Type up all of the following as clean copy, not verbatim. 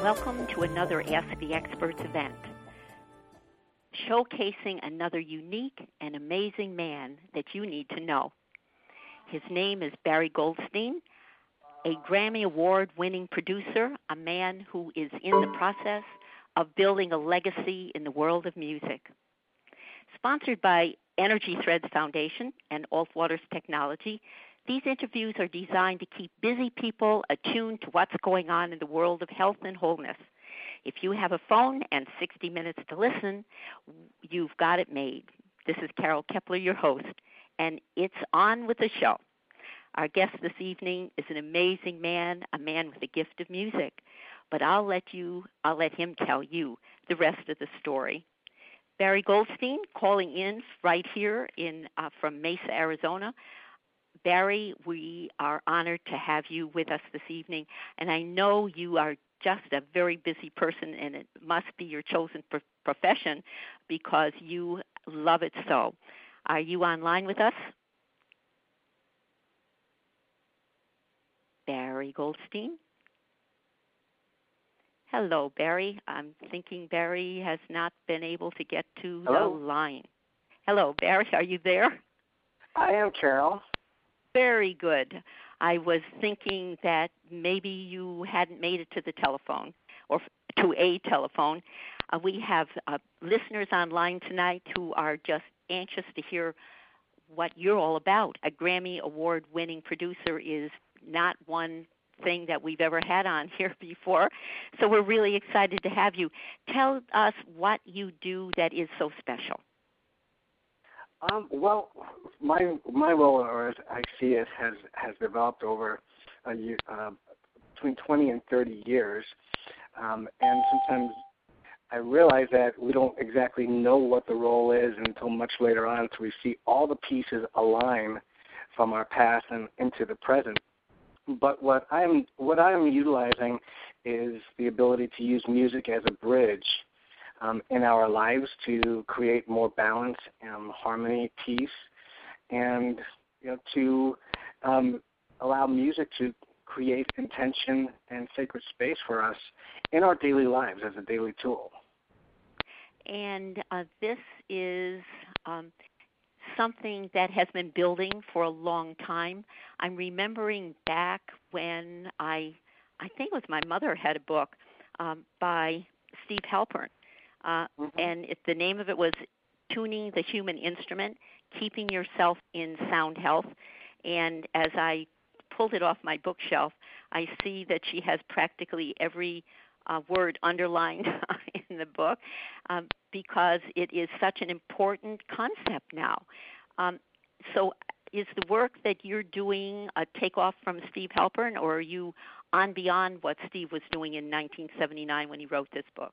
Welcome to another Ask the Experts event, showcasing another unique and amazing man that you need to know. His name is Barry Goldstein, a Grammy Award-winning producer, a man who is in the process of building a legacy in the world of music. Sponsored by Energy Threads Foundation and Alt Waters Technology, these interviews are designed to keep busy people attuned to what's going on in the world of health and wholeness. If you have a phone and 60 minutes to listen, you've got it made. This is Carol Kepler, your host, and it's on with the show. Our guest this evening is an amazing man, a man with a gift of music, but I'll let him tell you the rest of the story. Barry Goldstein, calling in right here from Mesa, Arizona. Barry, we are honored to have you with us this evening, and I know you are just a very busy person, and it must be your chosen profession because you love it so. Are you online with us? Barry Goldstein? Hello, Barry. I'm thinking Barry has not been able to get to the line. Hello, Barry. Are you there? I am, Carol. Very good. I was thinking that maybe you hadn't made it to the telephone or to a telephone. We have listeners online tonight who are just anxious to hear what you're all about. A Grammy Award-winning producer is not one thing that we've ever had on here before, so we're really excited to have you. Tell us what you do that is so special. Well, my role, or as I see it, has developed over between 20 and 30 years, and sometimes I realize that we don't exactly know what the role is until much later on, until we see all the pieces align from our past and into the present. But what I'm utilizing is the ability to use music as a bridge in our lives to create more balance, harmony, peace, and to allow music to create intention and sacred space for us in our daily lives as a daily tool. And this is something that has been building for a long time. I'm remembering back when I think it was my mother had a book by Steve Halpern. And the name of it was Tuning the Human Instrument, Keeping Yourself in Sound Health. And as I pulled it off my bookshelf, I see that she has practically every word underlined in the book because it is such an important concept now. So is the work that you're doing a takeoff from Steve Halpern, or are you on beyond what Steve was doing in 1979 when he wrote this book?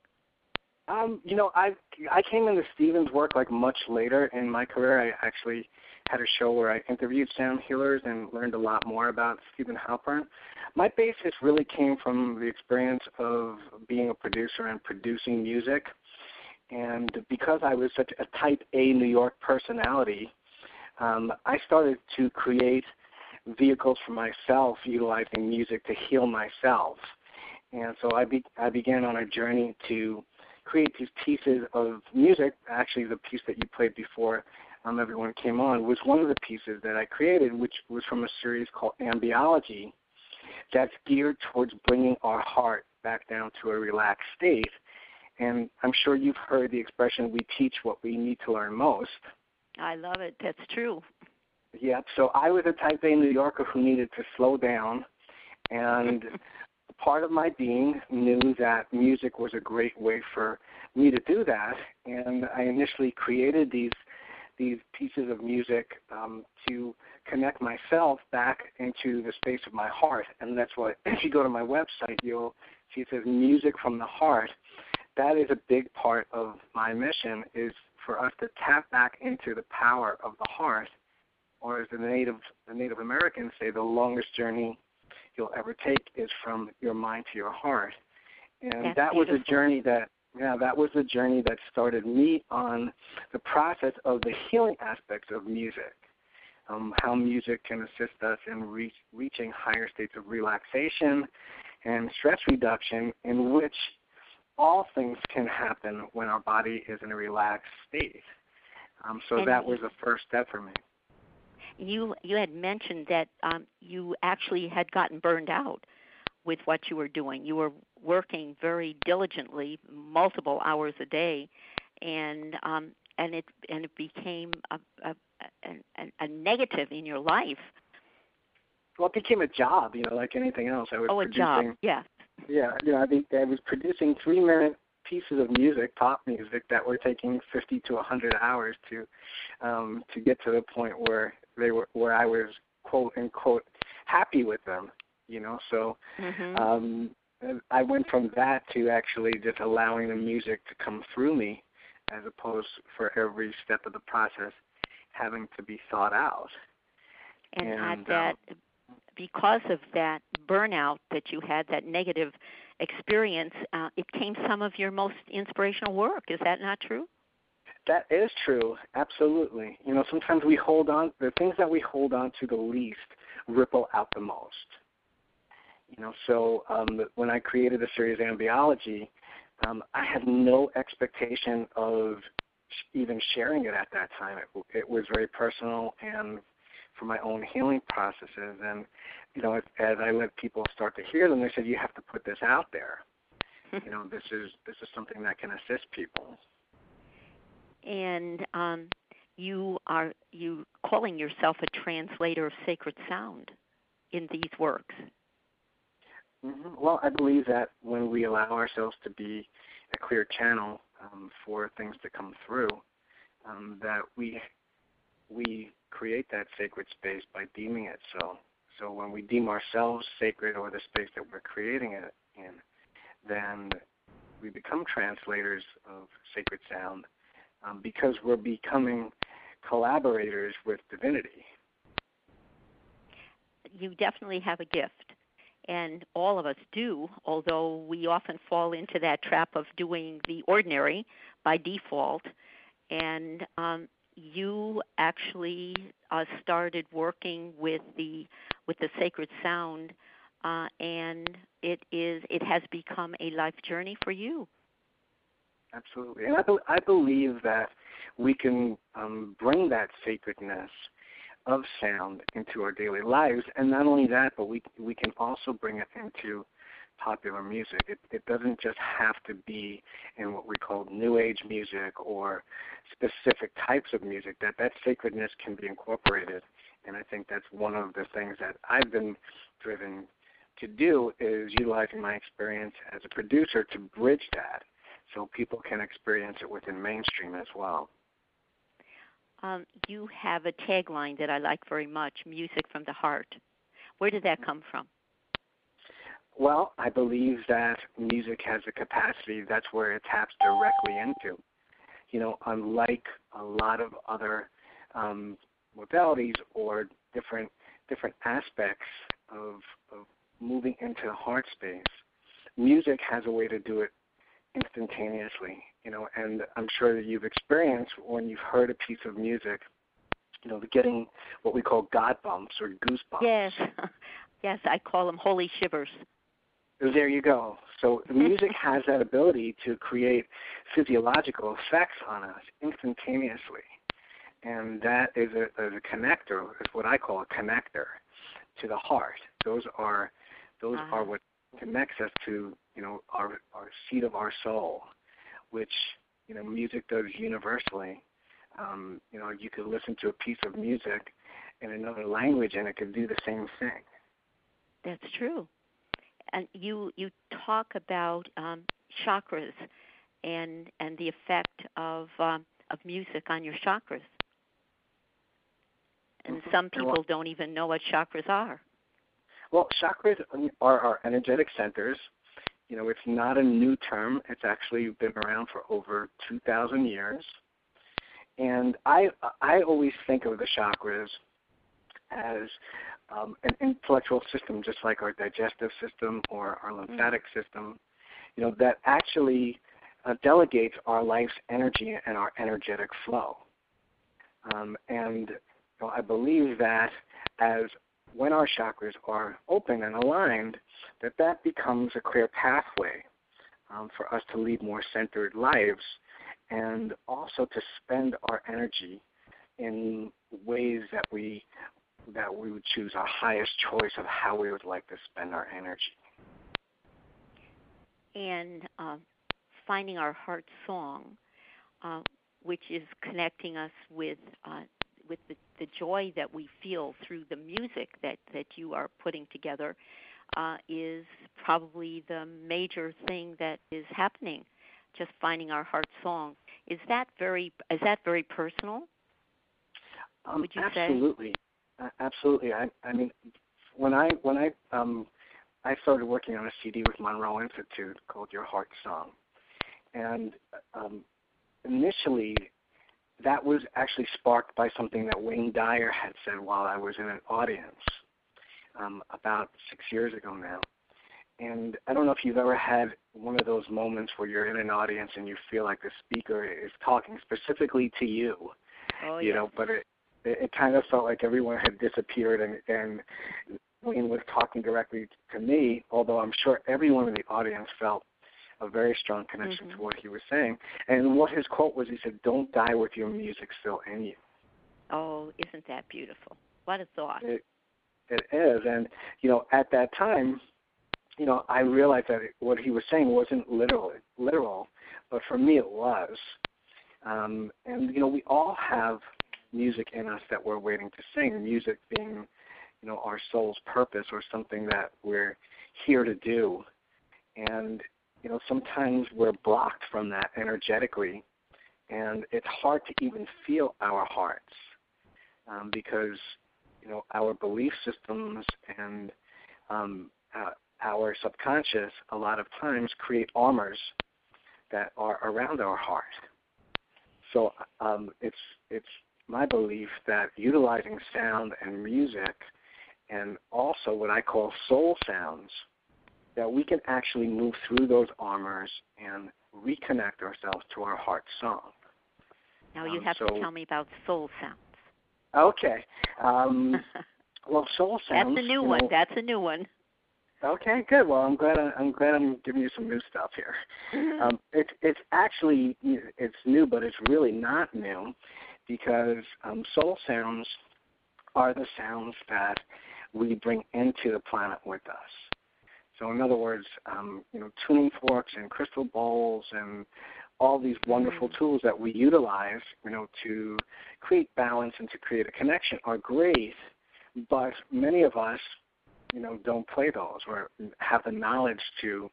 I came into Stephen's work much later in my career. I actually had a show where I interviewed sound healers and learned a lot more about Stephen Halpern. My basis really came from the experience of being a producer and producing music. And because I was such a type A New York personality, I started to create vehicles for myself utilizing music to heal myself. And so I began on a journey to create these pieces of music. Actually, the piece that you played before everyone came on was one of the pieces that I created, which was from a series called Ambiology that's geared towards bringing our heart back down to a relaxed state. And I'm sure you've heard the expression, we teach what we need to learn most. I love it. That's true. Yep. So I was a type A New Yorker who needed to slow down, and part of my being knew that music was a great way for me to do that, and I initially created these pieces of music to connect myself back into the space of my heart. And that's what, if you go to my website, you'll see it says Music from the Heart. That is a big part of my mission, is for us to tap back into the power of the heart, or as the Native Americans say, the longest journey you'll ever take is from your mind to your heart. And that was a journey that started me on the process of the healing aspects of music, how music can assist us in reaching higher states of relaxation and stress reduction, in which all things can happen when our body is in a relaxed state. So and that was the first step for me. you had mentioned that you actually had gotten burned out with what you were doing. You were working very diligently, multiple hours a day, and it became a negative in your life. Well, it became a job, like anything else. I was a producing, job, yes. Yeah, I was producing 3-minute pieces of music, pop music, that were taking 50 to 100 hours to get to the point where I was quote unquote happy with them. So I went from that to actually just allowing the music to come through me, as opposed for every step of the process having to be thought out. And at that, because of that burnout that you had, that negative experience, it came some of your most inspirational work. Is that not true? That is true, absolutely. Sometimes we hold on, the things that we hold on to the least ripple out the most. So when I created the series Ambiology, I had no expectation of even sharing it at that time. It was very personal and for my own healing processes. And, as I let people start to hear them, they said, you have to put this out there. This is something that can assist people. And you calling yourself a translator of sacred sound in these works. Well, I believe that when we allow ourselves to be a clear channel for things to come through, that we create that sacred space by deeming it so. So when we deem ourselves sacred, or the space that we're creating it in, then we become translators of sacred sound because we're becoming collaborators with divinity. You definitely have a gift. And all of us do, although we often fall into that trap of doing the ordinary by default. And you actually started working with the sacred sound, and it has become a life journey for you. Absolutely, and I believe that we can bring that sacredness of sound into our daily lives, and not only that, but we can also bring it into popular music. It doesn't just have to be in what we call new age music or specific types of music. That sacredness can be incorporated, and I think that's one of the things that I've been driven to do, is utilizing my experience as a producer to bridge that so people can experience it within mainstream as well. You have a tagline that I like very much, music from the heart. Where did that come from? Well, I believe that music has a capacity, that's where it taps directly into. Unlike a lot of other modalities or different aspects of moving into the heart space, music has a way to do it instantaneously, and I'm sure that you've experienced when you've heard a piece of music, getting what we call God bumps or goosebumps. Yes, yes, I call them holy shivers. There you go. So the music has that ability to create physiological effects on us instantaneously, and that is a connector, is what I call a connector to the heart. Those are what connects us to our seat of our soul, which music does universally. You could listen to a piece of music in another language and it could do the same thing. That's true. And you talk about chakras and the effect of music on your chakras. And some people don't even know what chakras are. Well, chakras are our energetic centers. It's not a new term. It's actually been around for over 2,000 years. And I always think of the chakras as an intellectual system, just like our digestive system or our lymphatic system, that actually delegates our life's energy and our energetic flow. And I believe that as when our chakras are open and aligned, that becomes a clear pathway for us to lead more centered lives and also to spend our energy in ways that we would choose our highest choice of how we would like to spend our energy. And finding our heart song, which is connecting us with the joy that we feel through the music that you are putting together, is probably the major thing that is happening. Just finding our heart song. Is that very personal? Would you absolutely. say? Absolutely. I mean, when I started working on a CD with Monroe Institute called Your Heart Song, and initially that was actually sparked by something that Wayne Dyer had said while I was in an audience about 6 years ago now. And I don't know if you've ever had one of those moments where you're in an audience and you feel like the speaker is talking specifically to you, you know, but it kind of felt like everyone had disappeared and Wayne was talking directly to me, although I'm sure everyone in the audience felt a very strong connection to what he was saying. And what his quote was, he said, "Don't die with your music still in you." Oh, isn't that beautiful? What a thought. It is. And, you know, at that time, you know, I realized that what he was saying wasn't literal, but for me it was. And, you know, we all have music in us that we're waiting to sing, music being, you know, our soul's purpose or something that we're here to do. And, you know, sometimes we're blocked from that energetically, and it's hard to even feel our hearts because, you know, our belief systems and our subconscious a lot of times create armors that are around our heart. So it's my belief that utilizing sound and music and also what I call soul sounds, that we can actually move through those armors and reconnect ourselves to our heart song. Now you have to tell me about soul sounds. Okay. Well, soul sounds. That's a new one. That's a new one. Okay, good. Well, I'm glad I'm giving you some new stuff here. It's actually it's new, but it's really not new because soul sounds are the sounds that we bring into the planet with us. So, in other words, you know, tuning forks and crystal bowls and all these wonderful tools that we utilize, you know, to create balance and to create a connection are great, but many of us, you know, don't play those or have the knowledge to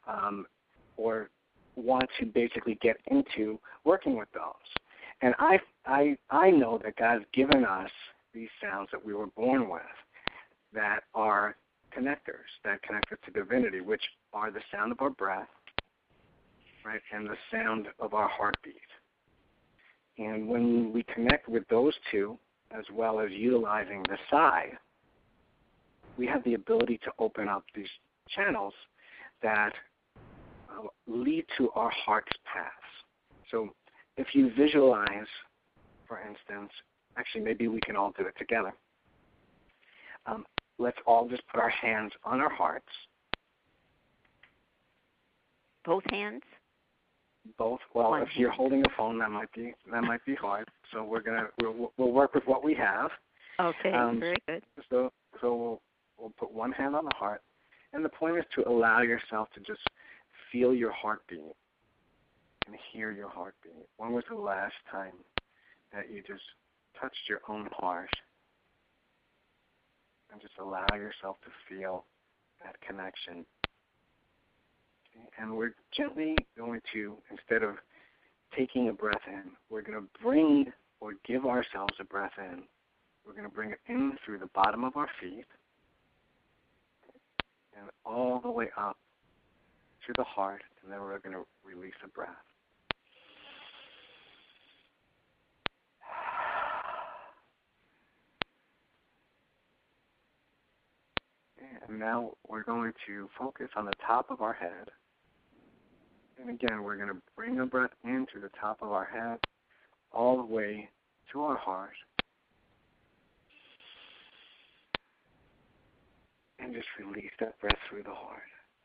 or want to basically get into working with those. And I know that God's given us these sounds that we were born with that are connectors, that connect us to divinity, which are the sound of our breath, right, and the sound of our heartbeat. And when we connect with those two, as well as utilizing the sigh, we have the ability to open up these channels that lead to our heart's paths. So if you visualize, for instance, actually maybe we can all do it together. Let's all just put our hands on our hearts. Both hands? Both. Well, One if you're holding a phone, that might be hard. So we'll work with what we have. Okay, very good. So we'll put one hand on the heart, and the point is to allow yourself to just feel your heartbeat and hear your heartbeat. When was the last time that you just touched your own heart and just allow yourself to feel that connection? Okay. And we're gently going to, instead of taking a breath in, we're going to bring or give ourselves a breath in. We're going to bring it in through the bottom of our feet and all the way up to the heart, and then we're going to release a breath. And now we're going to focus on the top of our head. And again, we're going to bring the breath in through the top of our head all the way to our heart. And just release that breath through the heart.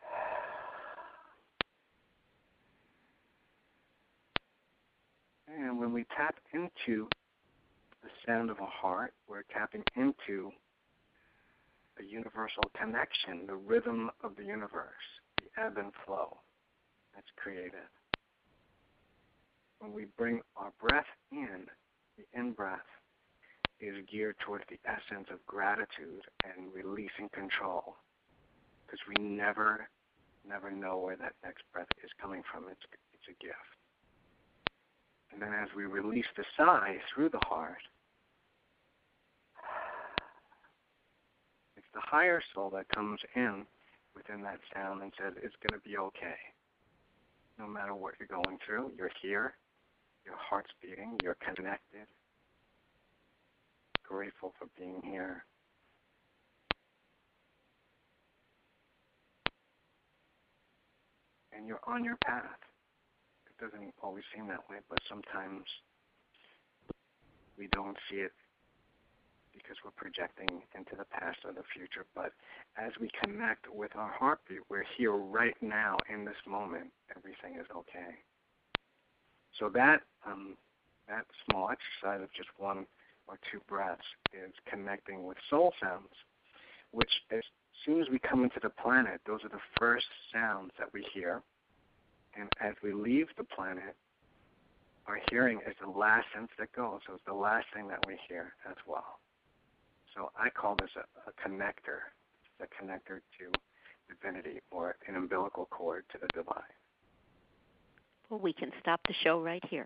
And when we tap into the sound of a heart, we're tapping into the universal connection, the rhythm of the universe, the ebb and flow that's created. When we bring our breath in, the in-breath is geared towards the essence of gratitude and releasing control, because we never know where that next breath is coming from. It's a gift. And then as we release the sigh through the heart, it's the higher soul that comes in within that sound and says, it's going to be okay. No matter what you're going through, you're here, your heart's beating, you're connected, grateful for being here. And you're on your path. It doesn't always seem that way, but sometimes we don't see it because we're projecting into the past or the future. But as we connect with our heartbeat, we're here right now in this moment. Everything is okay. So that small exercise of just one or two breaths is connecting with soul sounds, which as soon as we come into the planet, those are the first sounds that we hear. And as we leave the planet, our hearing is the last sense that goes. So it's the last thing that we hear as well. So I call this a connector. It's a connector to divinity, or an umbilical cord to the divine. Well, we can stop the show right here.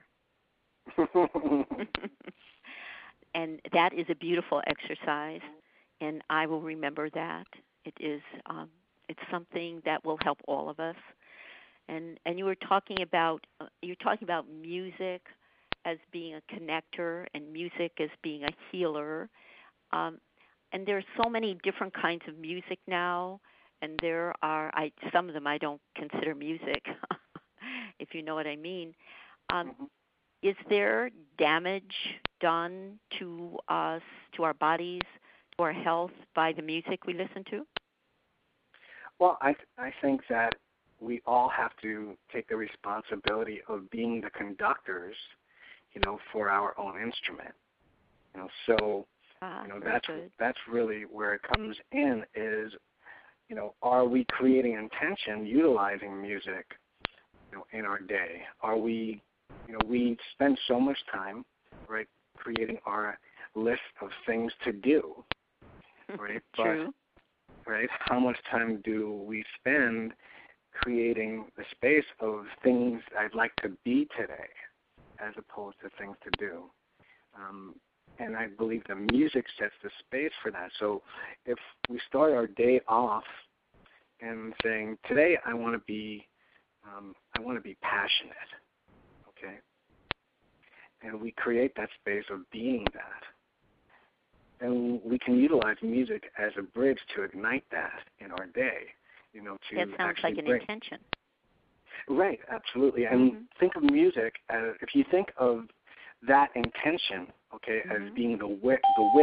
And that is a beautiful exercise, and I will remember that. It is it's something that will help all of us. And you were talking about music as being a connector and music as being a healer. And there are so many different kinds of music now, and there are some of them I don't consider music, if you know what I mean. Is there damage done to us, to our bodies, to our health by the music we listen to? Well, I think that we all have to take the responsibility of being the conductors, for our own instrument. So that's really where it comes in is, are we creating intention utilizing music, in our day? Are we, we spend so much time, right, creating our list of things to do, right? True. But, right, how much time do we spend creating the space of things I'd like to be today as opposed to things to do? And I believe the music sets the space for that. So if we start our day off and saying, today I want to be passionate, okay? And we create that space of being that. And we can utilize music as a bridge to ignite that in our day, to that sounds like an intention. Right, absolutely. And think of music as, if you think of that intention, okay, as being the wick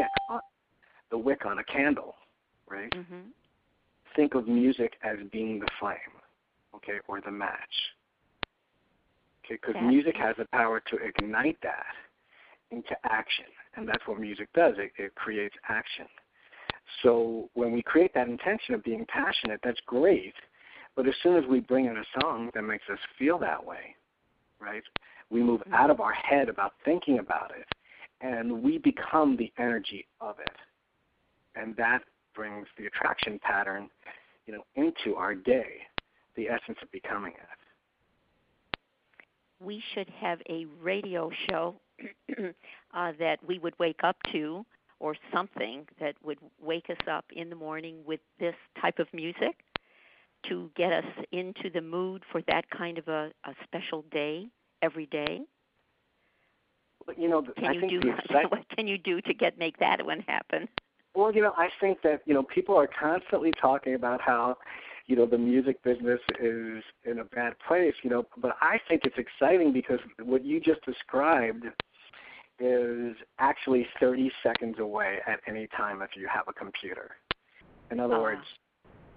on a candle, right? Think of music as being the flame, okay, or the match. Okay, because music has the power to ignite that into action, and that's what music does. It creates action. So when we create that intention of being passionate, that's great. But as soon as we bring in a song that makes us feel that way, right, we move out of our head about thinking about it, and we become the energy of it. And that brings the attraction pattern, into our day, the essence of becoming it. We should have a radio show that we would wake up to, or something that would wake us up in the morning with this type of music to get us into the mood for that kind of a special day every day. But, what can you do to make that one happen? Well, I think that, people are constantly talking about how, the music business is in a bad place, but I think it's exciting because what you just described is actually 30 seconds away at any time if you have a computer. In other words,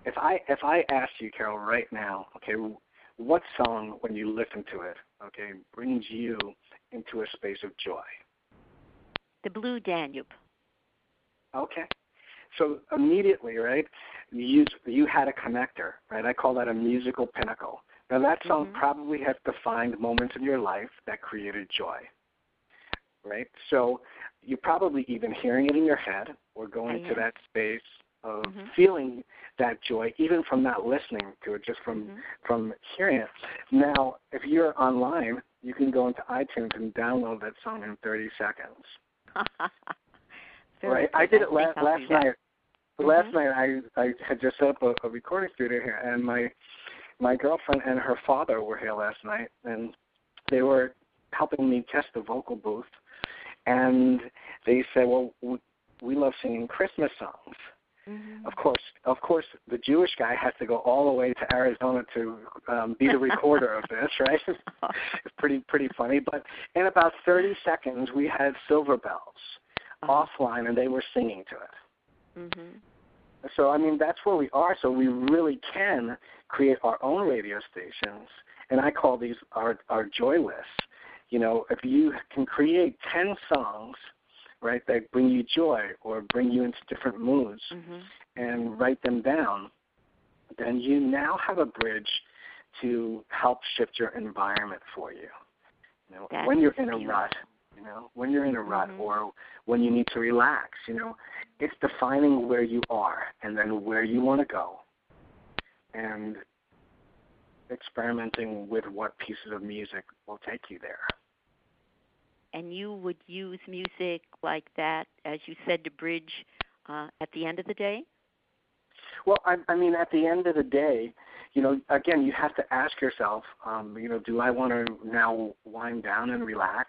if I ask you, Carol, right now, okay, what song, when you listen to it, okay, brings you into a space of joy? The Blue Danube. Okay. So immediately, right, you had a connector, right? I call that a musical pinnacle. Now that song probably has defined moments in your life that created joy, right? So you're probably even hearing it in your head or going to that space of feeling that joy, even from not listening to it, just from hearing it. Now, if you're online, you can go into iTunes and download that song in 30 seconds. Right? I did it last night. Last night I had just set up a recording studio here, and my girlfriend and her father were here last night, and they were helping me test the vocal booth. And they said, well, we love singing Christmas songs. Of course, the Jewish guy has to go all the way to Arizona to be the recorder of this, right? It's pretty funny. But in about 30 seconds, we had Silver Bells offline, and they were singing to it. So, I mean, that's where we are. So we really can create our own radio stations, and I call these our joy lists. You know, if you can create 10 songs, right, that bring you joy or bring you into different moods and write them down, then you now have a bridge to help shift your environment for you. You know, when you're in a rut, or when you need to relax, you know, it's defining where you are and then where you want to go and experimenting with what pieces of music will take you there. And you would use music like that, as you said, to bridge at the end of the day? Well, I mean, at the end of the day, you know, again, you have to ask yourself, you know, do I want to now wind down and relax?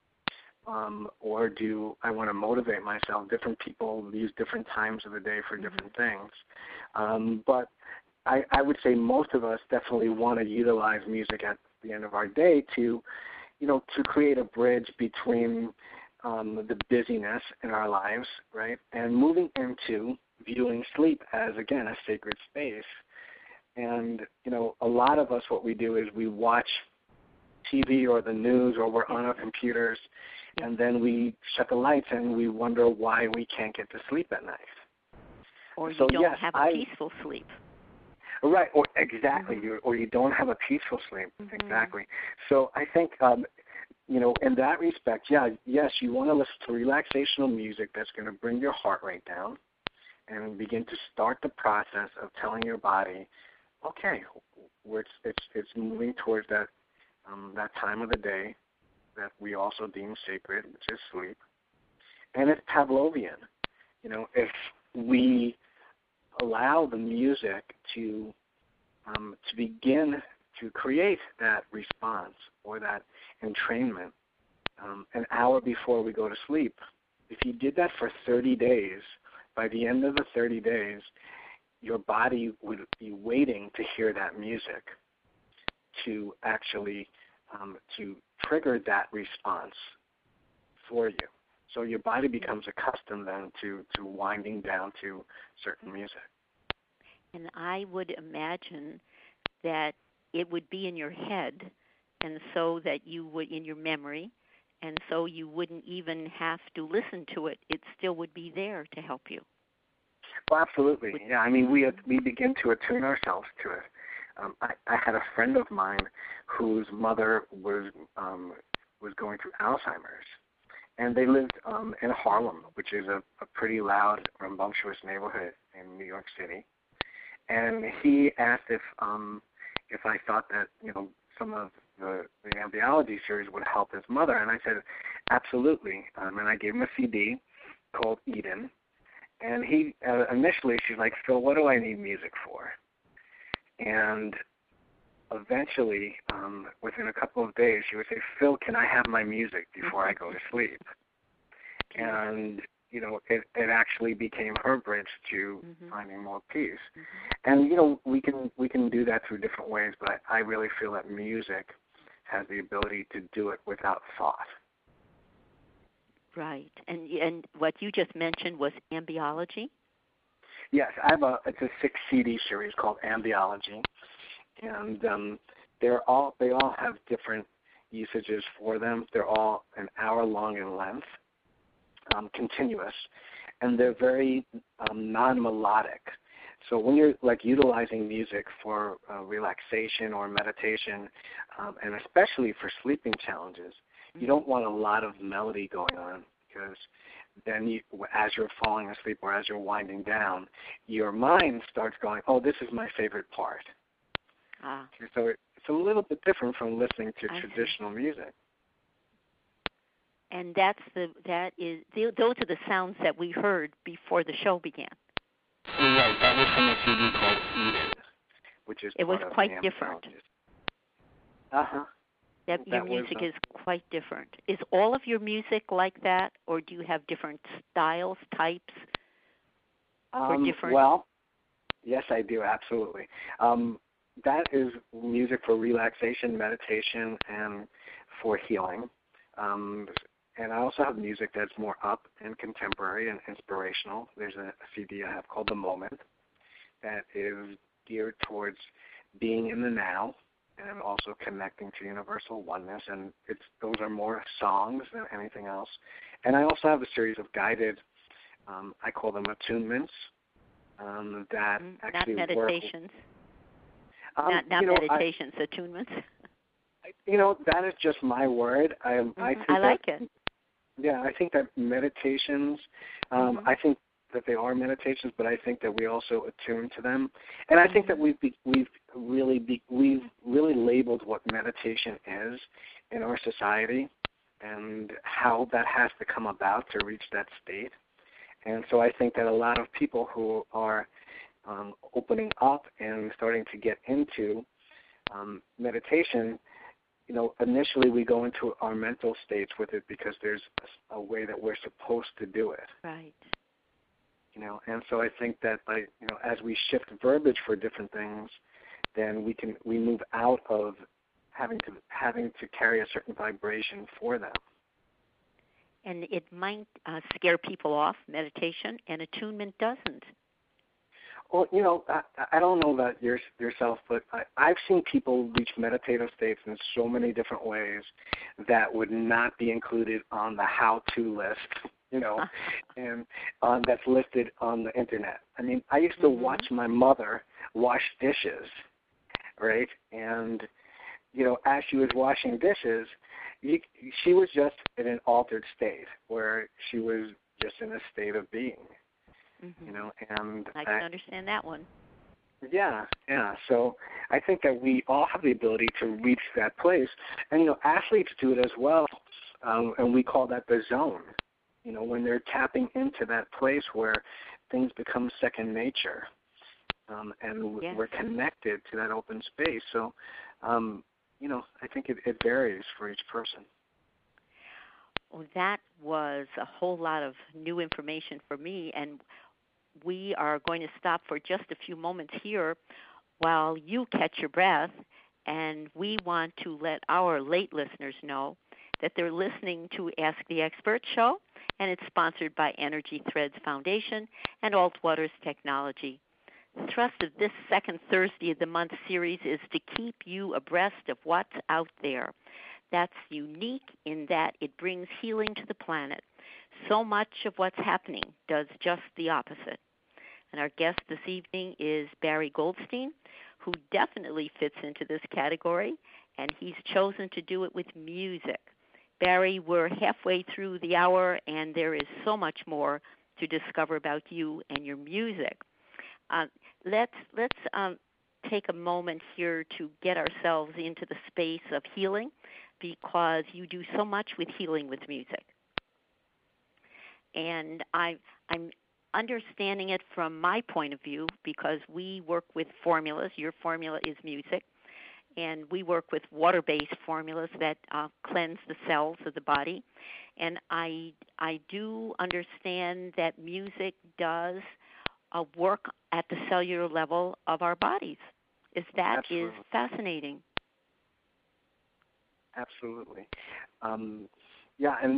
Or do I want to motivate myself? Different people use different times of the day for different things. But I would say most of us definitely want to utilize music at the end of our day to, you know, to create a bridge between the busyness in our lives, right, and moving into viewing sleep as, again, a sacred space. And, you know, a lot of us, what we do is we watch TV or the news or we're on our computers, and then we shut the lights and we wonder why we can't get to sleep at night. Or you don't have a peaceful sleep. Right, or exactly, or you don't have a peaceful sleep, exactly. So I think, you know, in that respect, yes, you want to listen to relaxational music that's going to bring your heart rate down and begin to start the process of telling your body, okay, it's moving towards that time of the day that we also deem sacred, which is sleep. And it's Pavlovian. You know, if we allow the music to begin to create that response or that entrainment an hour before we go to sleep, if you did that for 30 days, by the end of the 30 days, your body would be waiting to hear that music to actually to trigger that response for you. So your body becomes accustomed then to winding down to certain music. And I would imagine that it would be in your head, and so that you would, in your memory, and so you wouldn't even have to listen to it. It still would be there to help you. Well, absolutely. Yeah, I mean, we begin to attune ourselves to it. I had a friend of mine whose mother was going through Alzheimer's, and they lived in Harlem, which is a pretty loud, rambunctious neighborhood in New York City. And he asked if I thought that, you know, some of the anthology series would help his mother, and I said absolutely. And I gave him a CD called Eden, and he initially she's like, Phil, what do I need music for? And eventually, within a couple of days, she would say, Phil, can I have my music before I go to sleep? And, you know, it actually became her bridge to finding more peace. And, you know, we can do that through different ways, but I really feel that music has the ability to do it without thought. Right. And what you just mentioned was ambiology? Yes, it's a 6 CD series called Ambiology, and they all have different usages for them. They're all an hour long in length, continuous, and they're very non-melodic. So when you're like utilizing music for relaxation or meditation, and especially for sleeping challenges, you don't want a lot of melody going on, because then as you're falling asleep or as you're winding down, your mind starts going, oh, this is my favorite part. So it's a little bit different from listening to traditional music. And those are the sounds that we heard before the show began. Right, that was from a CD called Eden, which is it was quite different. Your music is quite different. Is all of your music like that, or do you have different styles, types, or different? Well, yes, I do, absolutely. That is music for relaxation, meditation, and for healing. And I also have music that's more up and contemporary and inspirational. There's a CD I have called The Moment that is geared towards being in the now and also connecting to universal oneness. And those are more songs than anything else. And I also have a series of guided, I call them attunements, that actually not meditations. Work. Not meditations, attunements. That is just my word. I like it. Yeah, I think that meditations, I think that they are meditations, but I think that we also attune to them. And I think that we've really labeled what meditation is in our society and how that has to come about to reach that state. And so I think that a lot of people who are opening up and starting to get into meditation, initially we go into our mental states with it because there's a way that we're supposed to do it. Right. And so I think that as we shift verbiage for different things, then we move out of having to carry a certain vibration for them. And it might scare people off, meditation, and attunement doesn't. Well, I don't know about yourself, but I've seen people reach meditative states in so many different ways that would not be included on the how-to list, and that's listed on the internet. I mean, I used to watch my mother wash dishes, right? And, as she was washing dishes, she was just in an altered state where she was just in a state of being. And I can understand that one. Yeah. So I think that we all have the ability to reach that place, and athletes do it as well, and we call that the zone. When they're tapping into that place where things become second nature, and we're connected to that open space. So, I think it varies for each person. Well, that was a whole lot of new information for me, and we are going to stop for just a few moments here while you catch your breath, and we want to let our late listeners know that they're listening to Ask the Expert show, and it's sponsored by Energy Threads Foundation and Alt Waters Technology. The thrust of this second Thursday of the month series is to keep you abreast of what's out there. That's unique in that it brings healing to the planet. So much of what's happening does just the opposite. And our guest this evening is Barry Goldstein, who definitely fits into this category, and he's chosen to do it with music. Barry, we're halfway through the hour, and there is so much more to discover about you and your music. Let's take a moment here to get ourselves into the space of healing, because you do so much with healing with music. And I'm understanding it from my point of view, because we work with formulas. Your formula is music. And we work with water-based formulas that cleanse the cells of the body. And I do understand that music does work at the cellular level of our bodies. That is fascinating. Absolutely. And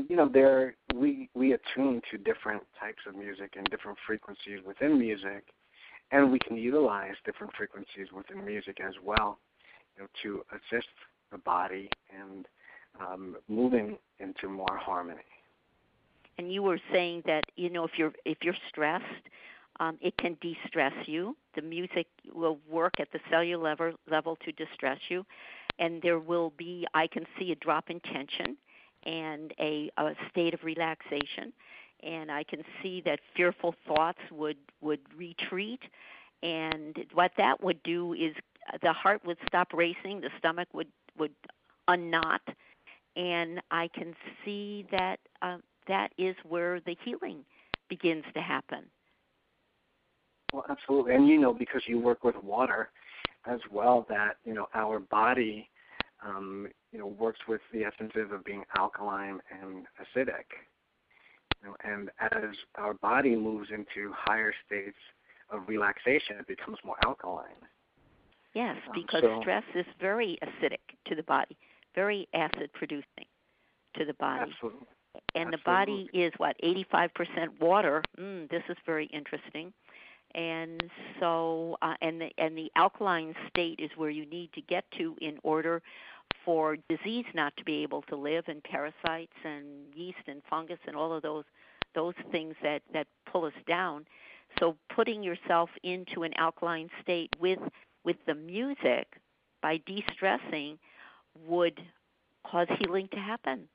we attune to different types of music and different frequencies within music, And we can utilize different frequencies within music as well, to assist the body and moving into more harmony. And you were saying that if you're stressed, it can de-stress you. The music will work at the cellular level to distress you, and there will be, I can see, a drop in tension and a state of relaxation. And I can see that fearful thoughts would retreat, and what that would do is the heart would stop racing, the stomach would unknot, and I can see that that is where the healing begins to happen. Well, absolutely, and because you work with water as well, that our body works with the essences of being alkaline and acidic. And as our body moves into higher states of relaxation, it becomes more alkaline. Yes, because stress is very acidic to the body, very acid-producing to the body. Absolutely. And the body is, 85% water. This is very interesting. And so, and the alkaline state is where you need to get to in order for disease not to be able to live, and parasites and yeast and fungus and all of those things that pull us down. So putting yourself into an alkaline state with the music by de-stressing would cause healing to happen.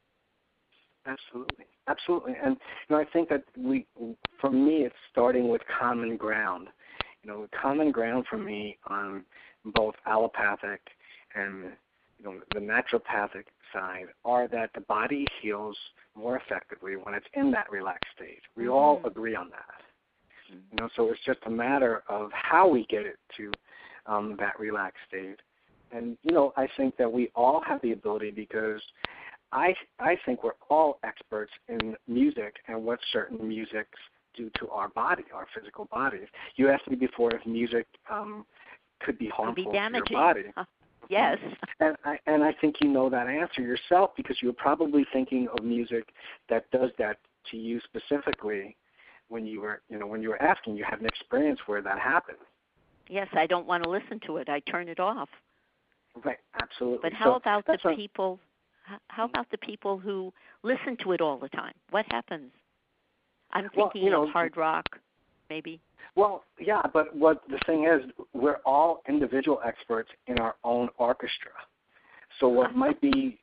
Absolutely. And I think that for me, it's starting with common ground. Common ground for me on both allopathic and the naturopathic side are that the body heals more effectively when it's in that relaxed state. We all agree on that. So it's just a matter of how we get it to that relaxed state. And I think that we all have the ability, because I think we're all experts in music and what certain musics do to our body, our physical bodies. You asked me before if music could be harmful to your body. Yes. And I think you know that answer yourself, because you were probably thinking of music that does that to you specifically when you were asking. You had an experience where that happened. Yes, I don't want to listen to it. I turn it off. Right, absolutely. But how about the people? How about the people who listen to it all the time? What happens? I'm thinking of hard rock, maybe. Well, yeah, but what the thing is, we're all individual experts in our own orchestra. So what might be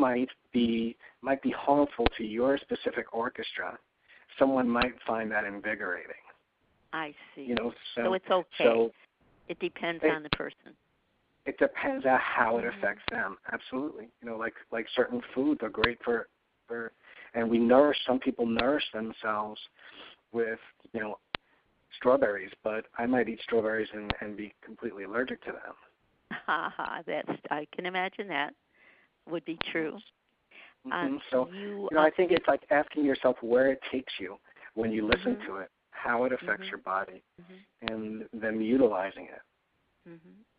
harmful to your specific orchestra, someone might find that invigorating. I see. So it's okay. So it depends on the person. It depends on how it affects them. Absolutely. Like certain foods are great for, and some people nourish themselves with, strawberries, but I might eat strawberries and be completely allergic to them. I can imagine that would be true. So, I think it's like asking yourself where it takes you when you listen to it, how it affects your body, and then utilizing it.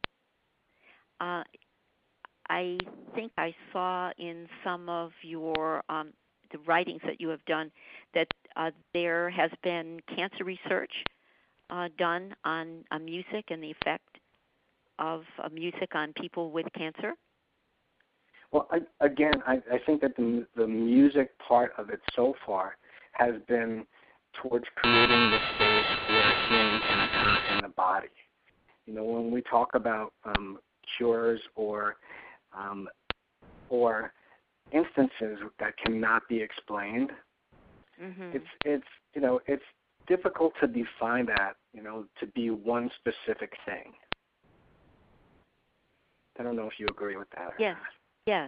I think I saw in some of your the writings that you have done that there has been cancer research done on music and the effect of music on people with cancer. Well, I think that the music part of it so far has been towards creating the space where healing can occur in the body. When we talk about cures or instances that cannot be explained, it's difficult to define that, to be one specific thing. I don't know if you agree with that. Yes.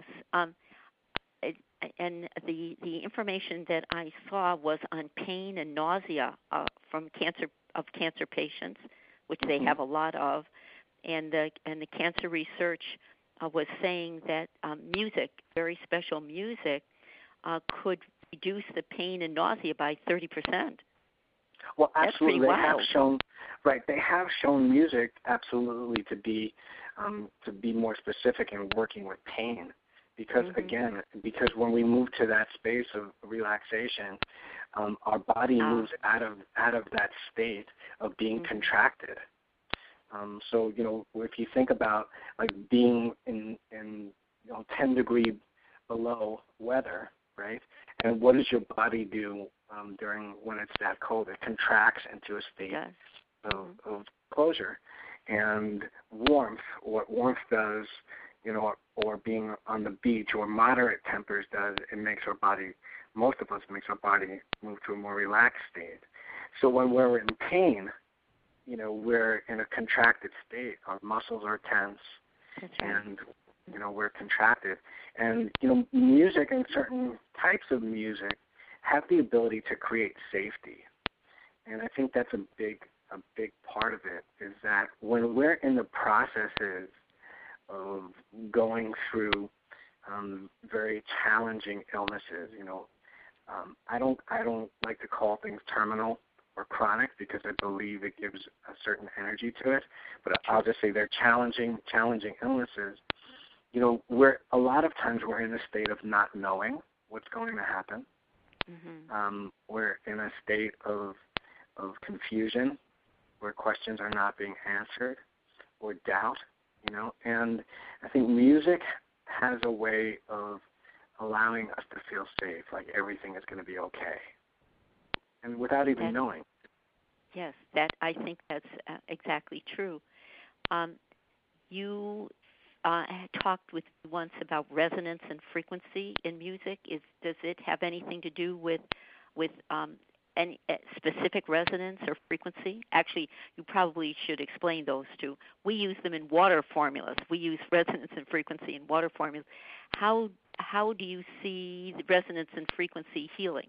And the information that I saw was on pain and nausea from cancer patients, which they have a lot of, and the cancer research was saying that music, very special music, could reduce the pain and nausea by 30%. Well, absolutely. That's pretty wild. They have shown music absolutely to be more specific in working with pain, because because when we move to that space of relaxation, our body moves out of that state of being contracted. So if you think about like being in 10-degree below weather, right? And what does your body do during when it's that cold? It contracts into a state of closure. And warmth, what warmth does, or being on the beach or moderate tempers does, it makes our body, most of us makes our body move to a more relaxed state. So when we're in pain, we're in a contracted state. Our muscles are tense. That's right. And we're contracted. And music and certain types of music have the ability to create safety. And I think that's a big part of it, is that when we're in the processes of going through very challenging illnesses, I don't like to call things terminal or chronic because I believe it gives a certain energy to it. But I'll just say they're challenging illnesses. We're a lot of times we're in a state of not knowing what's going to happen. Mm-hmm. We're in a state of confusion, where questions are not being answered, or doubt. And I think music has a way of allowing us to feel safe, like everything is going to be okay, and without even knowing. Yes, I think that's exactly true. You talked with me once about resonance and frequency in music. Does it have anything to do with any specific resonance or frequency? Actually, you probably should explain those two. We use them in water formulas. We use resonance and frequency in water formulas. How do you see the resonance and frequency healing?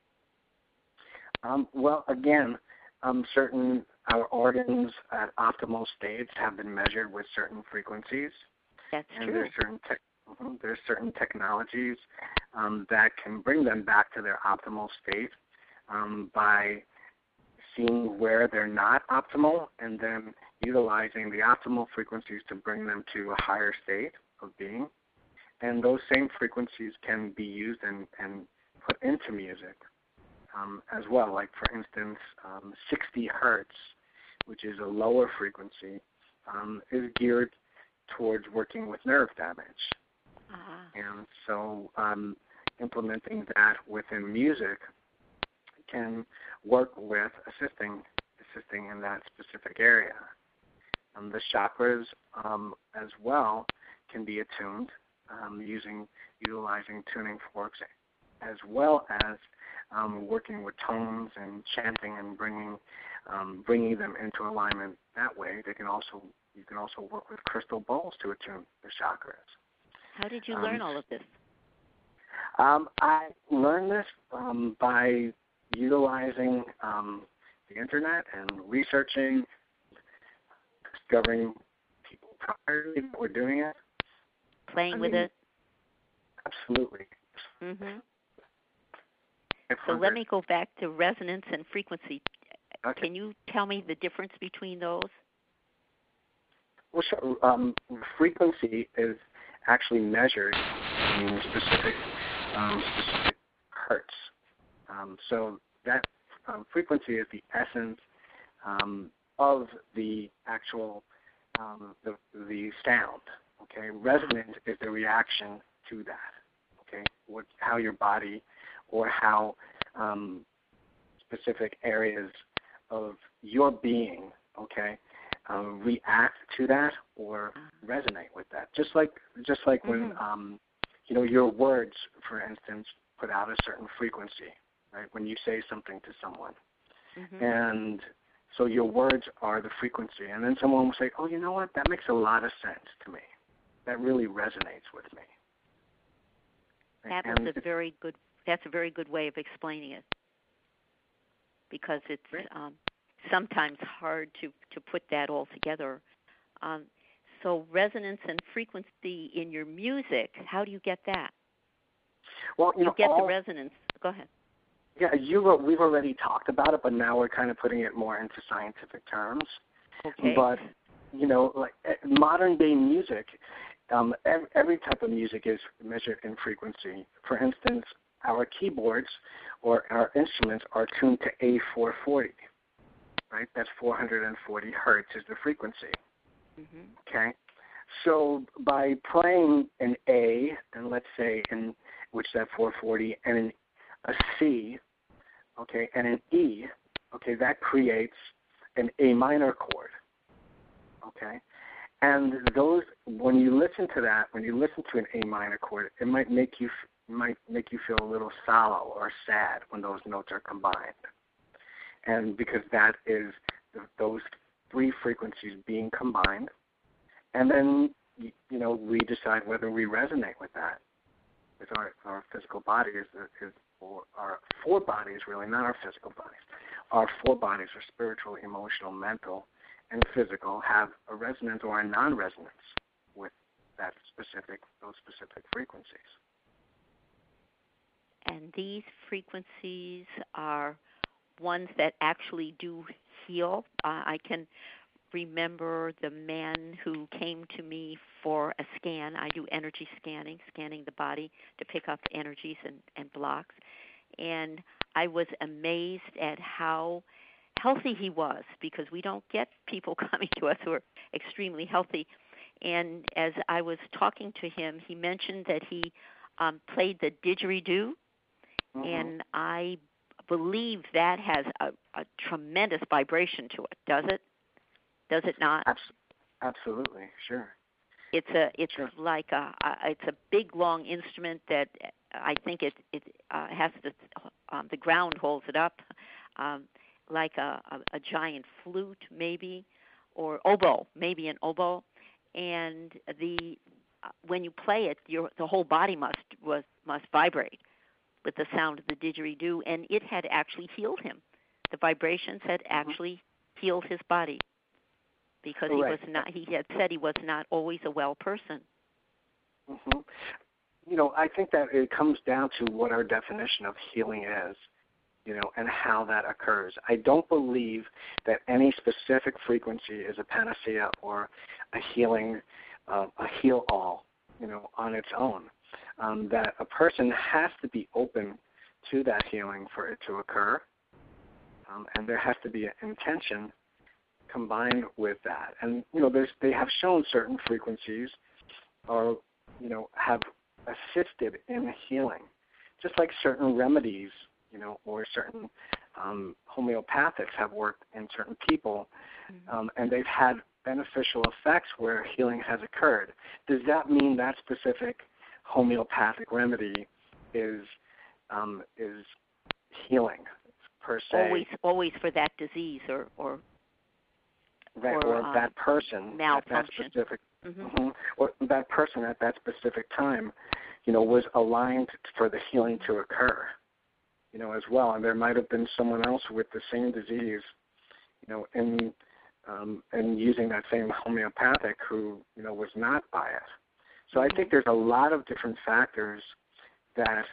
Well, again, certain our organs at optimal states have been measured with certain frequencies. That's and true. There's certain technologies that can bring them back to their optimal state by seeing where they're not optimal and then utilizing the optimal frequencies to bring them to a higher state of being. And those same frequencies can be used and put into music as well. Like, for instance, 60 hertz, which is a lower frequency, is geared towards working with nerve damage. And so implementing that within music can work with assisting in that specific area. The chakras as well can be attuned utilizing tuning forks, as well as working with tones and chanting and bringing them into alignment that way. You can also work with crystal bowls to attune the chakras. How did you learn all of this? I learned this by utilizing the internet and researching, discovering people prior that were doing it. Playing with it? Absolutely. Mm-hmm. So let me go back to resonance and frequency. Okay. Can you tell me the difference between those? Well, sure. Frequency is actually measured in specific hertz. So that frequency is the essence of the actual the sound. Okay, resonance is the reaction to that. Okay, how your body or how specific areas of your being, okay, react to that or resonate with that. Just like when your words, for instance, put out a certain frequency, right? When you say something to someone, and so your words are the frequency, and then someone will say, "Oh, you know what? That makes a lot of sense to me. That really resonates with me." That's a very good way of explaining it, because it's sometimes hard to put that all together. So resonance and frequency in your music, how do you get that? Well, you get the resonance. Go ahead. Yeah, we've already talked about it, but now we're kind of putting it more into scientific terms. Okay. But like modern day music, every type of music is measured in frequency. For instance, our keyboards or our instruments are tuned to A440, right? That's 440 hertz is the frequency. Mm-hmm. Okay? So by playing an A, and let's say which is at 440, and a C, okay, and an E, okay, that creates an A minor chord, okay? And those, when you listen to that, when you listen to an A minor chord, it might make you feel a little solemn or sad when those notes are combined, and because that is those three frequencies being combined, and then we decide whether we resonate with that, with our physical body or our four bodies, really, not our physical bodies. Our four bodies are spiritual, emotional, mental, and physical, have a resonance or a non-resonance with those specific frequencies. And these frequencies are ones that actually do heal. I can remember the man who came to me for a scan. I do energy scanning the body to pick up energies and blocks. And I was amazed at how healthy he was, because we don't get people coming to us who are extremely healthy. And as I was talking to him, he mentioned that he played the didgeridoo, and I believe that has a tremendous vibration to it. Does it? Does it not? Absolutely, sure. It's like it's a big long instrument that I think it has the ground holds it up, like a giant flute maybe, or oboe, maybe an oboe, and when you play it, the whole body must vibrate with the sound of the didgeridoo, and it had actually healed him. The vibrations had actually healed his body, because he had said he was not always a well person. Mm-hmm. I think that it comes down to what our definition of healing is, and how that occurs. I don't believe that any specific frequency is a panacea or a healing, a heal-all, on its own. That a person has to be open to that healing for it to occur, and there has to be an intention combined with that. And, they have shown certain frequencies or, have assisted in healing, just like certain remedies, or certain homeopathics have worked in certain people, and they've had beneficial effects where healing has occurred. Does that mean that specific homeopathic remedy is healing per se? Always for that disease or that person malfunction. At that specific, or that person at that specific time, was aligned for the healing to occur, as well. And there might have been someone else with the same disease, and using that same homeopathic who, was not by it. So I think there's a lot of different factors that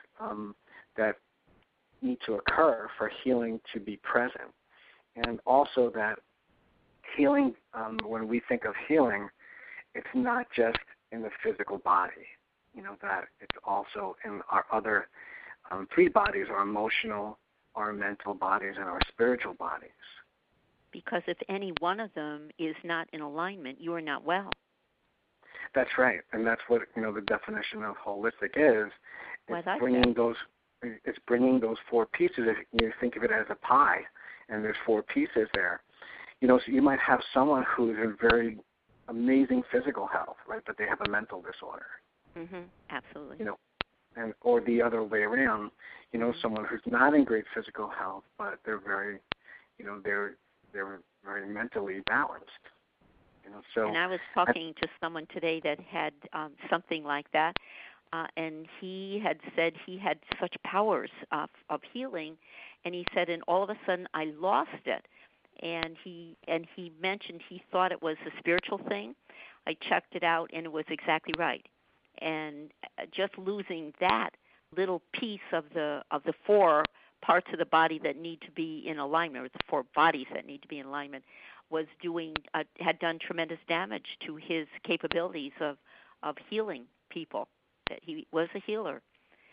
need to occur for healing to be present, and also that healing, when we think of healing, it's not just in the physical body, that it's also in our other three bodies, our emotional, our mental bodies, and our spiritual bodies. Because if any one of them is not in alignment, you are not well. That's right, and that's what the definition of holistic is. It's bringing those four pieces. If you think of it as a pie, and there's four pieces there, so you might have someone who's in very amazing physical health, right, but they have a mental disorder. Absolutely. Or the other way around, someone who's not in great physical health, but they're very, they're very mentally balanced. So. And I was talking to someone today that had something like that, and he had said he had such powers of healing, and he said, and all of a sudden I lost it. And he mentioned he thought it was a spiritual thing. I checked it out, and it was exactly right. And just losing that little piece of the four parts of the body that need to be in alignment, or the four bodies that need to be in alignment, was had done tremendous damage to his capabilities of healing people. That he was a healer.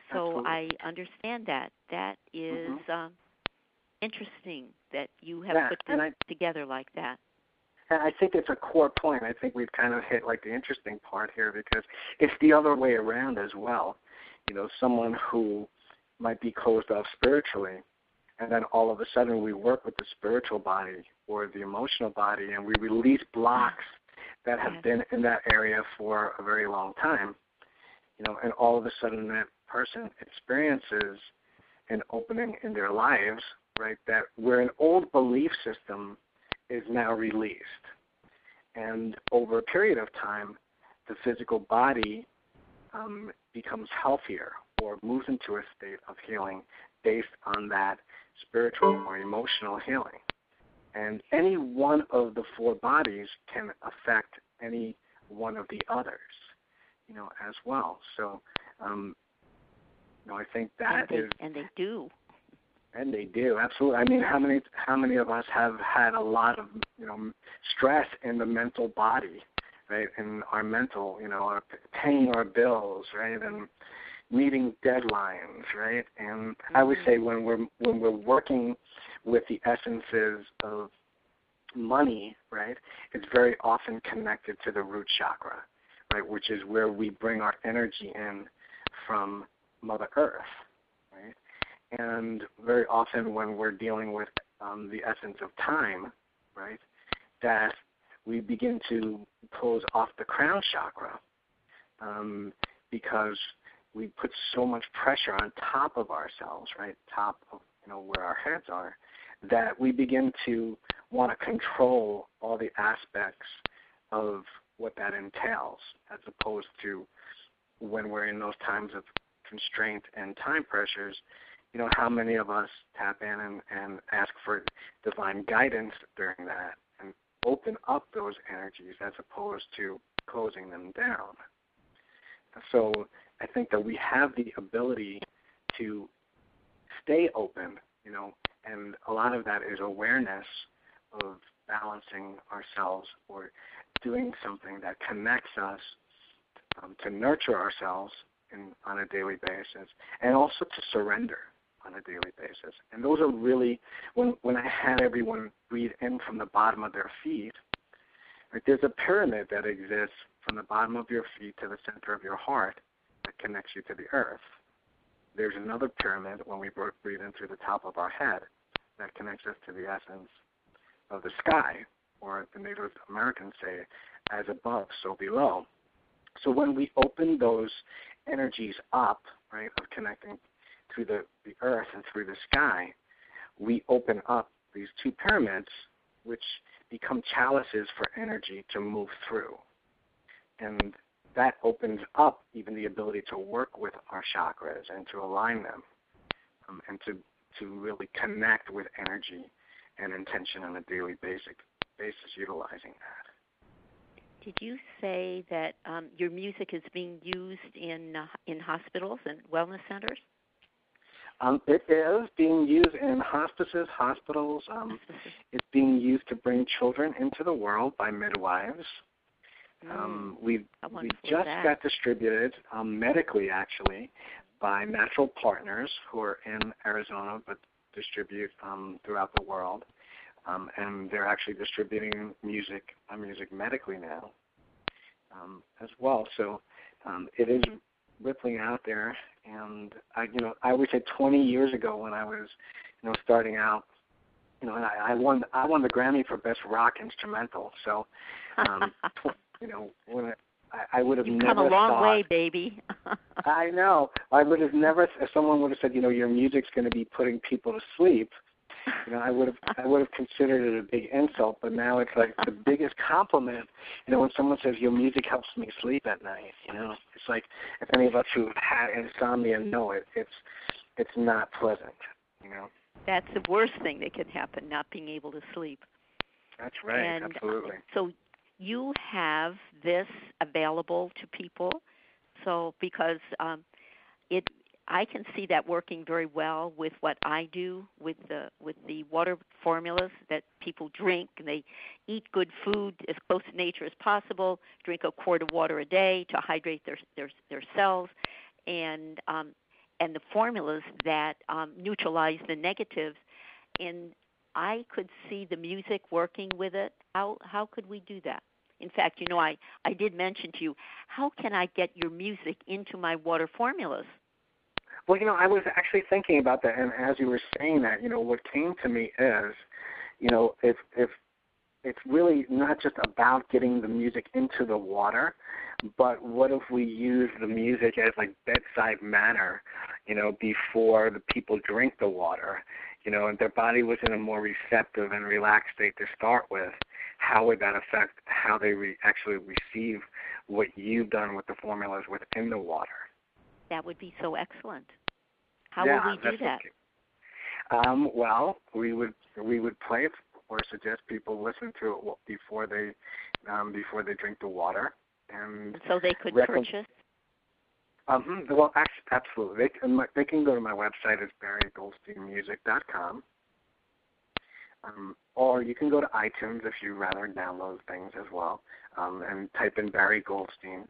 So Absolutely. I understand that. That is Hmm. interesting that you have Yeah, put this and together like that. I think it's a core point. I think we've kind of hit like the interesting part here because it's the other way around as well. Someone who might be closed off spiritually, and then all of a sudden we work with the spiritual body or the emotional body, and we release blocks that have Yes. been in that area for a very long time. And all of a sudden that person experiences an opening in their lives, right, that where an old belief system is now released. And over a period of time, the physical body becomes healthier or moves into a state of healing based on that spiritual or emotional healing. And any one of the four bodies can affect any one of the others, as well. So, I think that and they do. And they do, absolutely. I mean, how many of us have had a lot of stress in the mental body, right? In our mental, our paying our bills, right, and meeting deadlines, right? And I would say when we're working with the essences of money, right, it's very often connected to the root chakra, right, which is where we bring our energy in from Mother Earth, right? And very often when we're dealing with the essence of time, right, that we begin to close off the crown chakra because we put so much pressure on top of ourselves, right, top of where our heads are, that we begin to want to control all the aspects of what that entails, as opposed to when we're in those times of constraint and time pressures. How many of us tap in and ask for divine guidance during that and open up those energies as opposed to closing them down? So I think that we have the ability to stay open, and a lot of that is awareness of balancing ourselves or doing something that connects us to nurture ourselves on a daily basis, and also to surrender on a daily basis. And those are really, when I had everyone breathe in from the bottom of their feet, right, there's a pyramid that exists from the bottom of your feet to the center of your heart that connects you to the earth. There's another pyramid when we breathe in through the top of our head that connects us to the essence of the sky, or the Native Americans say, as above, so below. So when we open those energies up, right, of connecting through the earth and through the sky, we open up these two pyramids, which become chalices for energy to move through. And that opens up even the ability to work with our chakras and to align them, and to really connect with energy and intention on a daily basis utilizing that. Did you say that your music is being used in hospitals and wellness centers? It is being used in hospices, hospitals. It's being used to bring children into the world by midwives. We just got distributed medically, actually, by Natural Partners, who are in Arizona but distribute throughout the world. And they're actually distributing music medically now as well. So it is rippling out there. And I would say 20 years ago when I was, starting out, and I won the Grammy for Best Rock Instrumental. So, when I would have You've never come a long thought, way, baby. I know. I would have never. If someone would have said, your music's going to be putting people to sleep, I would have considered it a big insult. But now it's like the biggest compliment. When someone says your music helps me sleep at night, it's like if any of us who have had insomnia know it, it's not pleasant. That's the worst thing that can happen, not being able to sleep. That's right. And absolutely. So you have this available to people. So because I can see that working very well with what I do with the water formulas that people drink, and they eat good food as close to nature as possible, drink a quart of water a day to hydrate their cells, and and the formulas that neutralize the negatives. And I could see the music working with it. How could we do that? In fact, I did mention to you, how can I get your music into my water formulas? Well, I was actually thinking about that, and as you were saying that, what came to me is, if it's really not just about getting the music into the water, but what if we use the music as like bedside manner, before the people drink the water, and their body was in a more receptive and relaxed state to start with. How would that affect how they actually receive what you've done with the formulas within the water? That would be so excellent. How would we do that? Okay. Well, we would play it or suggest people listen to it before they drink the water, and so they could purchase. Well, absolutely. They can go to my website. It's BarryGoldsteinMusic.com. Or you can go to iTunes if you'd rather download things as well, and type in Barry Goldstein.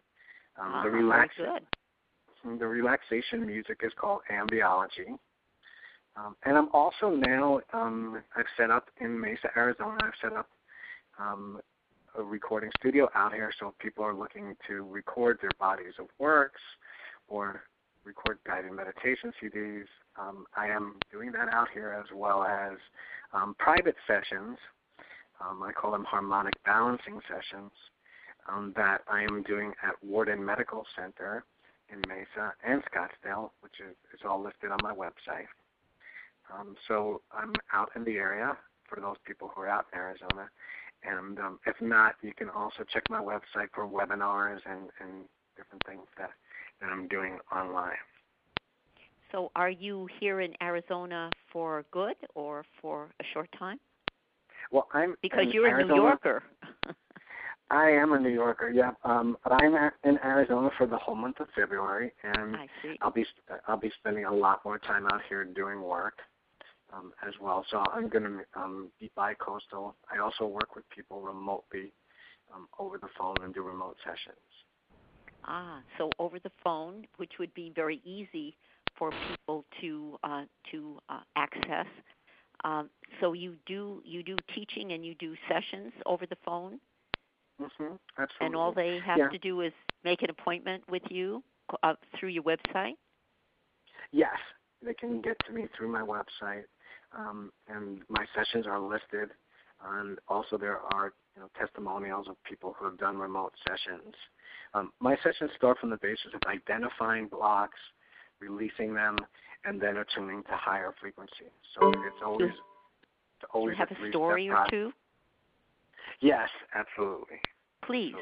The relaxation music is called Ambiology. And I'm also now, I've set up in Mesa, Arizona, I've set up a recording studio out here, so if people are looking to record their bodies of works or record guided meditation CDs, I am doing that out here, as well as private sessions. I call them harmonic balancing sessions that I am doing at Warden Medical Center in Mesa and Scottsdale, which is all listed on my website. So I'm out in the area for those people who are out in Arizona. And if not, you can also check my website for webinars and different things that I'm doing online. So are you here in Arizona for good or for a short time? Well, because you're a New Yorker. I am a New Yorker, yeah. But I'm in Arizona for the whole month of February, and I see. I'll be spending a lot more time out here doing work as well. So I'm going to be bi-coastal. I also work with people remotely over the phone and do remote sessions. So over the phone, which would be very easy for people to access. So you do teaching and you do sessions over the phone? Mm-hmm, absolutely. And all they have to do is make an appointment with you through your website? Yes, they can get to me through my website, and my sessions are listed. And also there are testimonials of people who have done remote sessions. My sessions start from the basis of identifying blocks, releasing them, and then attuning to higher frequencies. So it's always do you have a story or two? Yes, absolutely. Please.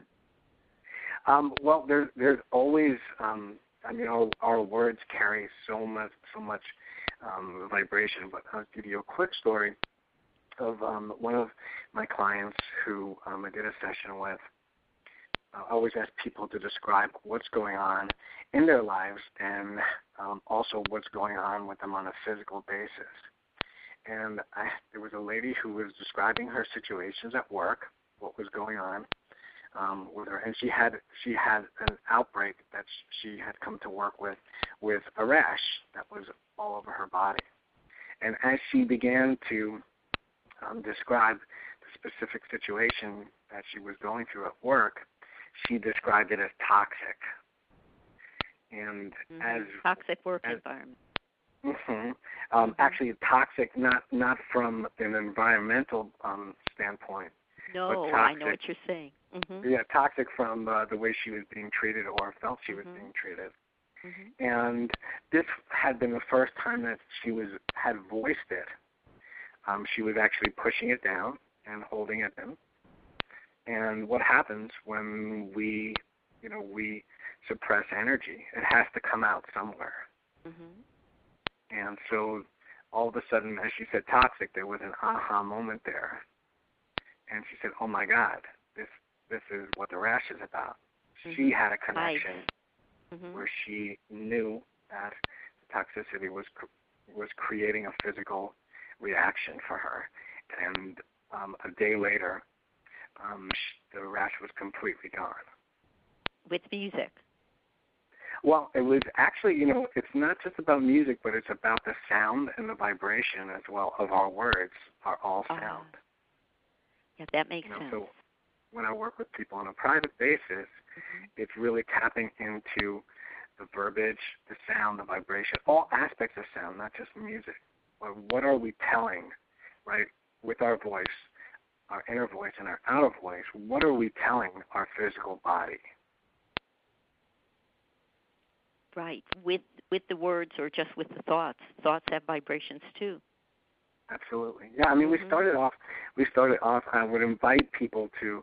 Well, there's always, our words carry so much vibration. But I'll give you a quick story of one of my clients who I did a session with. I always ask people to describe what's going on in their lives and also what's going on with them on a physical basis. And there was a lady who was describing her situations at work, what was going on with her, and she had an outbreak that she had come to work with a rash that was all over her body. And as she began to describe the specific situation that she was going through at work, she described it as toxic. And as toxic work environment. Mm-hmm. Actually, toxic not from an environmental standpoint. No, but toxic, I know what you're saying. Mm-hmm. Yeah, toxic from the way she was being treated or felt she was being treated. Mm-hmm. And this had been the first time that she had voiced it. She was actually pushing it down and holding it in. And what happens when we suppress energy? It has to come out somewhere. Mm-hmm. And so all of a sudden, as she said toxic, there was an aha moment there. And she said, oh, my God, this is what the rash is about. Mm-hmm. She had a connection where she knew that toxicity was creating a physical reaction for her. And a day later, the rash was completely gone. With music? Well, it was actually, it's not just about music, but it's about the sound and the vibration as well of our words are all sound. Yeah, that makes sense. So when I work with people on a private basis, it's really tapping into the verbiage, the sound, the vibration, all aspects of sound, not just music. What are we telling, right, with our voice, our inner voice and our outer voice? What are we telling our physical body? Right, with the words or just with the thoughts. Thoughts have vibrations too. Absolutely. Yeah, I mean, we started off. I would invite people to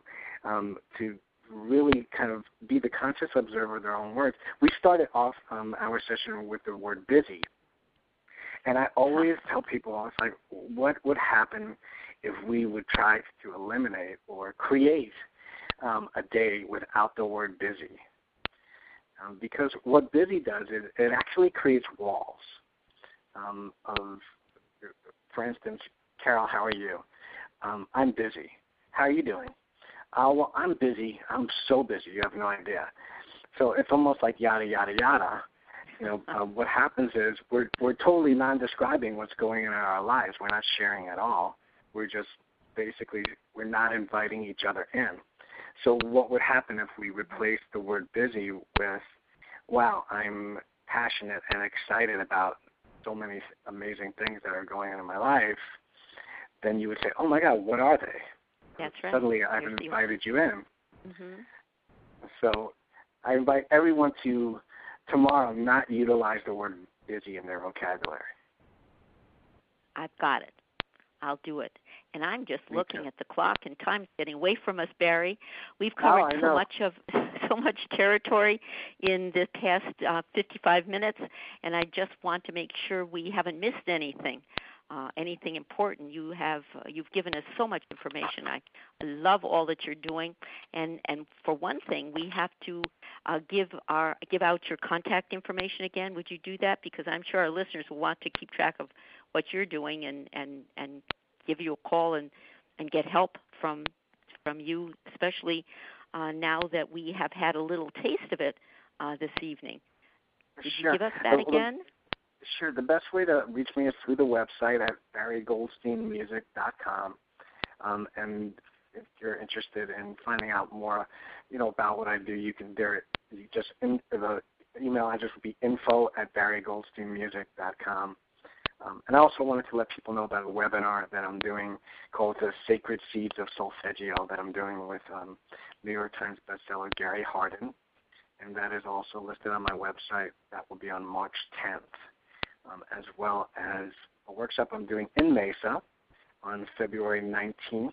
really kind of be the conscious observer of their own words. We started off our session with the word busy, and I always tell people, I was like, what would happen if we would try to eliminate or create a day without the word busy? Because what busy does is it actually creates walls of, for instance, Carol, how are you? I'm busy. How are you doing? Well, I'm busy. I'm so busy. You have no idea. So it's almost like yada, yada, yada. What happens is we're totally non-describing what's going on in our lives. We're not sharing at all. We're just basically, we're not inviting each other in. So what would happen if we replace the word busy with, wow, I'm passionate and excited about so many amazing things that are going on in my life, then you would say, oh, my God, what are they? That's right. Suddenly I've invited you in. Mm-hmm. So I invite everyone to tomorrow not utilize the word busy in their vocabulary. I've got it. I'll do it. And I'm just looking at the clock, and time's getting away from us, Barry. We've covered so much territory in the past 55 minutes, and I just want to make sure we haven't missed anything important. You've given us so much information. I love all that you're doing, and for one thing, we have to give out your contact information again. Would you do that? Because I'm sure our listeners will want to keep track of what you're doing and give you a call and get help from you, especially now that we have had a little taste of it this evening. Could you give us that again? Sure. The best way to reach me is through the website at barrygoldsteinmusic.com. And if you're interested in finding out more, about what I do, you can do it. The email address would be info@barrygoldsteinmusic.com. And I also wanted to let people know about a webinar that I'm doing called The Sacred Seeds of Solfeggio that I'm doing with New York Times bestseller Gary Hardin. And that is also listed on my website. That will be on March 10th, as well as a workshop I'm doing in Mesa on February 19th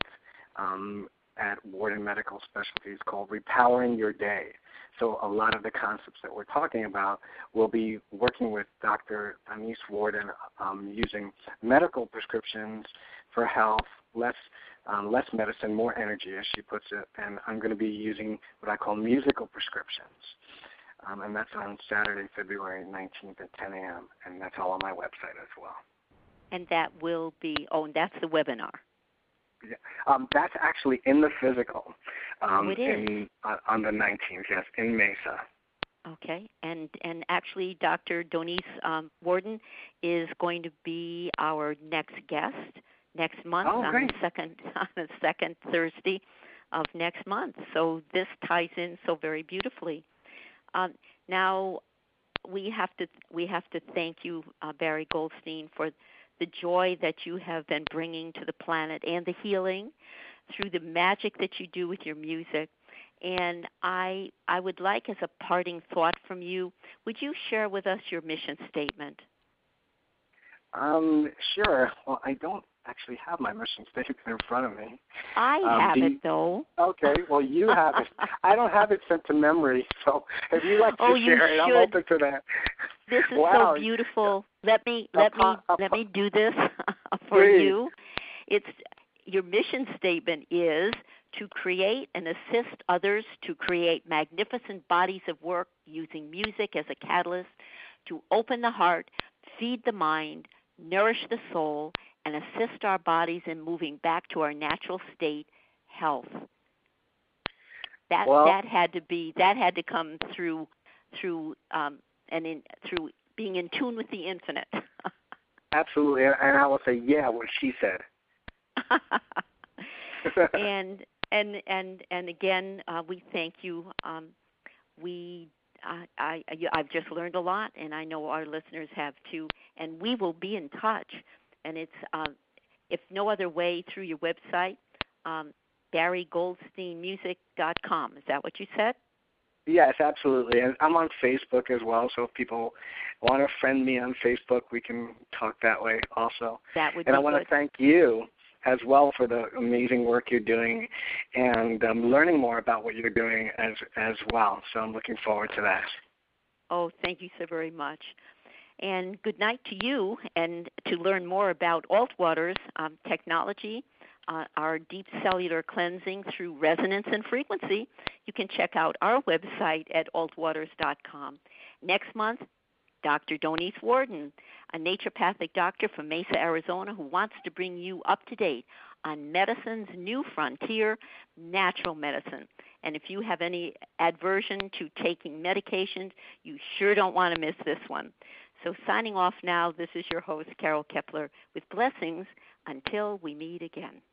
at Warden Medical Specialties called Repowering Your Day. So a lot of the concepts that we're talking about will be working with Dr. Denise Warden using medical prescriptions for health, less medicine, more energy, as she puts it. And I'm going to be using what I call musical prescriptions. And that's on Saturday, February 19th at 10 a.m. And that's all on my website as well. And that will be, that's the webinar. Yeah. That's actually in the physical. It is? On the 19th, yes, in Mesa. Okay. And actually, Dr. Denise Warden is going to be our next guest next month on the second Thursday of next month. So this ties in so very beautifully. Now we have to thank you, Barry Goldstein, for the joy that you have been bringing to the planet and the healing through the magic that you do with your music. And I would like, as a parting thought from you, would you share with us your mission statement? Sure. Well, I don't actually have my mission statement in front of me. I have it, though. Okay, well, you have it. I don't have it sent to memory, so if you'd like to share it, I'm open to that. This is so beautiful. Let me do this for you. It's your mission statement is to create and assist others to create magnificent bodies of work using music as a catalyst to open the heart, feed the mind, nourish the soul, and assist our bodies in moving back to our natural state, health. That had to come through through through being in tune with the infinite. Absolutely, and I will say, yeah, what she said. and again, we thank you. I've just learned a lot, and I know our listeners have too. And we will be in touch. And it's if no other way, through your website, BarryGoldsteinMusic.com. Is that what you said? Yes, absolutely. And I'm on Facebook as well, so if people want to friend me on Facebook, we can talk that way also. That would and be I want good. to thank you as well for the amazing work you're doing and learning more about what you're doing as well. So I'm looking forward to that. Oh, thank you so very much. And good night to you. And to learn more about Altwater's technology, our deep cellular cleansing through resonance and frequency, you can check out our website at altwaters.com. Next month, Dr. Donise Warden, a naturopathic doctor from Mesa, Arizona, who wants to bring you up to date on medicine's new frontier, natural medicine. And if you have any aversion to taking medications, you sure don't want to miss this one. So signing off now, this is your host, Carol Kepler, with blessings until we meet again.